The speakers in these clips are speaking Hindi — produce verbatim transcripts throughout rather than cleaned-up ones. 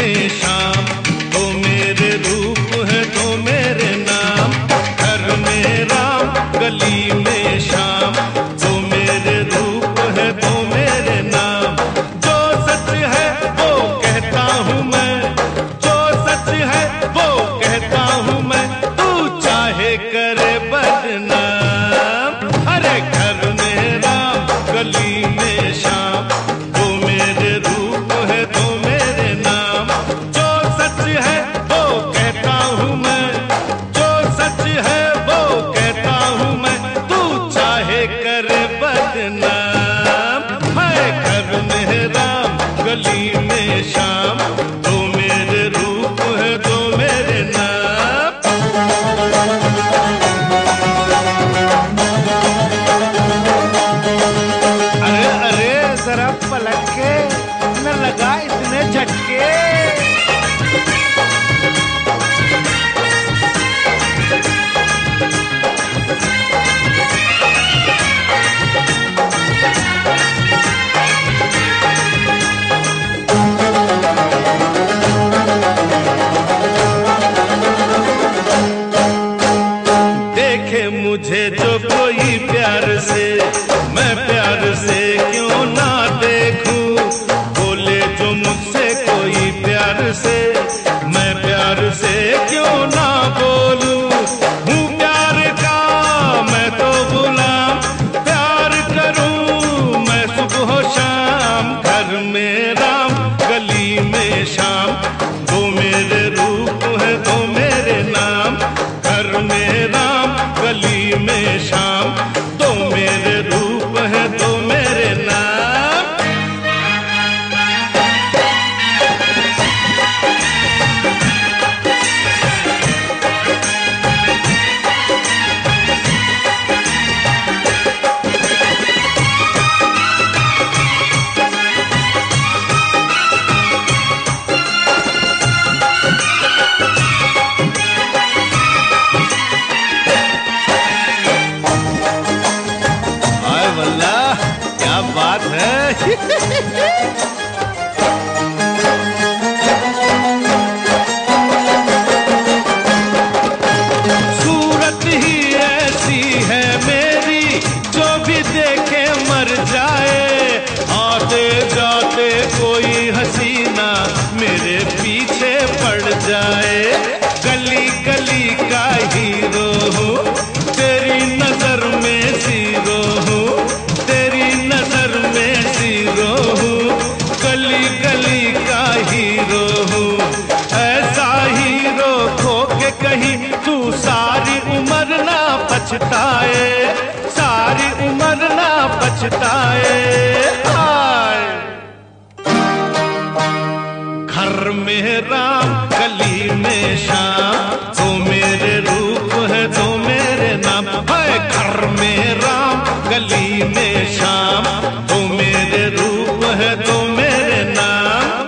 में शाम, तो मेरे रूप है तो मेरे नाम। घर में राम गली में शाम, तो मेरे रूप है तो मेरे नाम। जो सच है वो कहता हूँ मैं, जो सच है वो कहता हूँ मैं, तू चाहे करे बदनाम। अरे घर में राम गली में शाम, तो मेरे रूप है तो मेरे नाम। जो सच है वो कहता हूँ मैं, जो सच है वो कहता हूँ मैं, तू चाहे करे बदनाम। है घर में राम गली में शाम, तो मेरे रूप है तो मेरे नाम। अरे अरे जरा पलट के न लगा इतने झटके। देखे मुझे जो कोई प्यार से, मैं प्यार से क्यों ना देखूं। बोले जो मुझसे कोई प्यार से, मैं प्यार से क्यों ना बोलूं। हूँ प्यार का मैं तो गुलाम, प्यार करूं मैं सुबह शाम। घर में राम गली में शाम, तो मेरे रूप है तो मेरे नाम। घर में राम गली में शाम, तो मेरे रूप है तो मेरे नाम। हाय वल्लाह क्या बात है। सूरत ही ऐसी है मेरी, जो भी देखे मर जाए। आते जाते कोई हसीना मेरे पीछे पड़ जाए। गली गली का हीरो हूँ, तेरी नजर में जीरो हूँ, तेरी नजर में जीरो हूँ। गली गली का हीरो हूँ, ऐसा हीरो खो के कहीं तू सारी उम्र ना पछताए, सारी उम्र ना पछताए। हाय घर में राम गली में शाम, तो मेरे रूप है तो मेरे नाम। है घर में राम गली में शाम, तो मेरे रूप है तो मेरे नाम।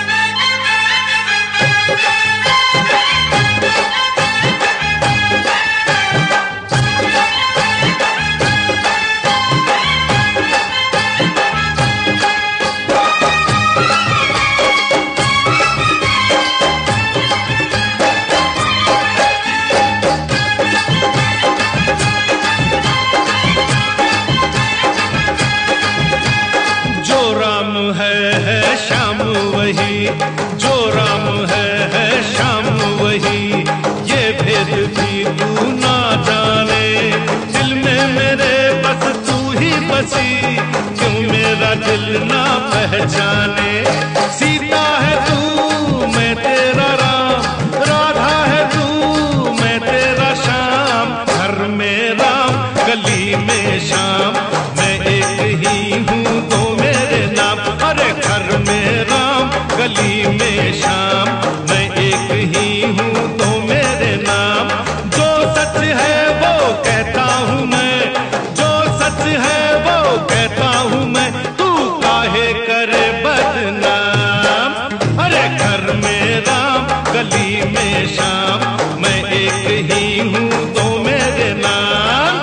जो राम है है श्याम वही, ये भेद भी तू ना जाने। दिल में मेरे बस तू ही बसी, क्यों मेरा दिल ना पहचाने। सीता है तू मैं तेरा राम, राधा है तू मैं तेरा श्याम। घर में राम गली में शाम, मैं एक ही हूँ तो मेरे नाम। अरे घर में राम गली में शाम, मैं एक ही हूँ तो मेरे नाम। जो सच है वो कहता हूँ मैं, जो सच है वो कहता हूँ मैं, तू काहे करे बदनाम। अरे घर में राम गली में शाम, मैं एक ही हूँ तो मेरे नाम।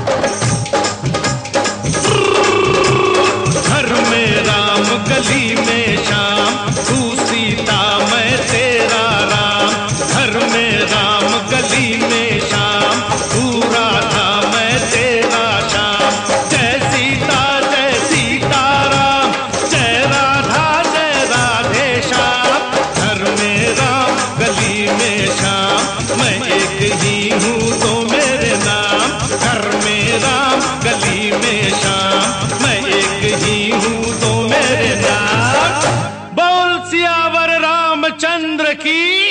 घर में राम गली में शाम, मैं एक ही हूँ दो मेरे नाम। बोल सियावर रामचंद्र की।